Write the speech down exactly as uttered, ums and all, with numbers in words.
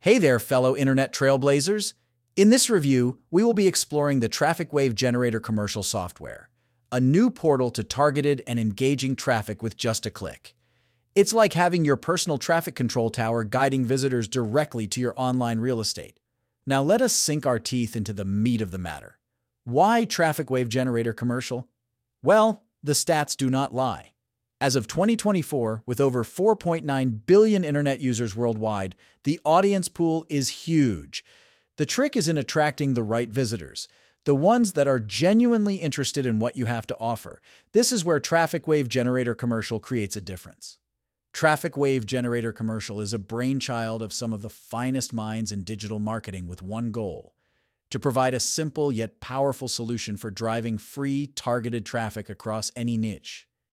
Hey there, fellow internet trailblazers. In this review, we will be exploring the Traffic Wave Generator commercial software, a new portal to targeted and engaging traffic with just a click. It's like having your personal traffic control tower guiding visitors directly to your online real estate. Now let us sink our teeth into the meat of the matter. Why Traffic Wave Generator commercial? Well, the stats do not lie. As of twenty twenty-four, with over four point nine billion internet users worldwide, the audience pool is huge. The trick is in attracting the right visitors, the ones that are genuinely interested in what you have to offer. This is where Traffic Wave Generator commercial creates a difference. Traffic Wave Generator commercial is a brainchild of some of the finest minds in digital marketing with one goal: to provide a simple yet powerful solution for driving free, targeted traffic across any niche.